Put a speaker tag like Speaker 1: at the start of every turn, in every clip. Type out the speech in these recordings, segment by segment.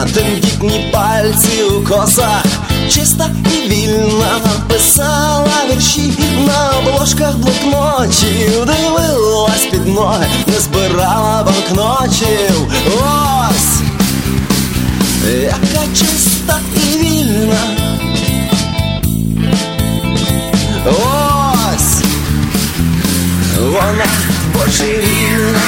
Speaker 1: тендітні пальці у косах, чиста і вільна, писала вірші на обложках блокнотів, дивилась під ноги, не збирала банкнотів. Ось яка чиста і вільна. Ось вона божевільна.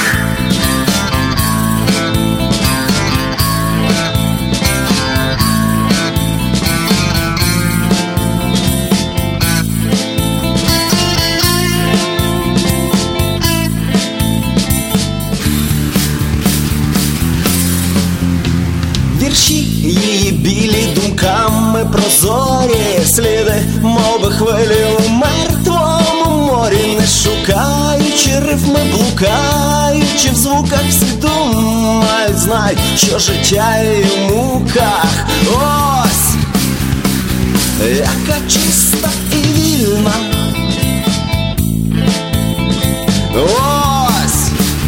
Speaker 1: Вірші її білі думками прозорі, сліди, мови хвилі у мертвому морі, не шукаючи рифми, блукаючи в звуках, всі думають, знають, що життя її в муках. Ось яка чиста і вільна. Ось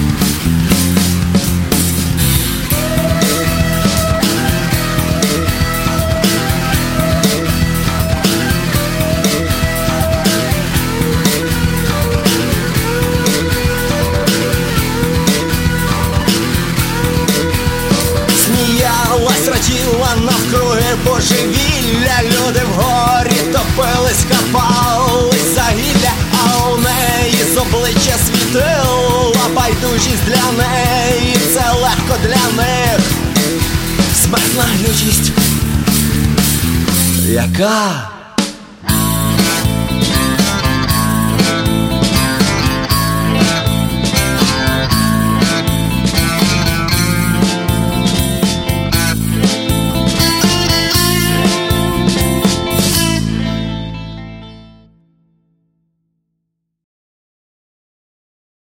Speaker 1: раділа навкруги божевілля, люди вгорі топились, хапались за гілля, а у неї з обличчя світила байдужість для неї, це легко для них. Смертна лютість, яка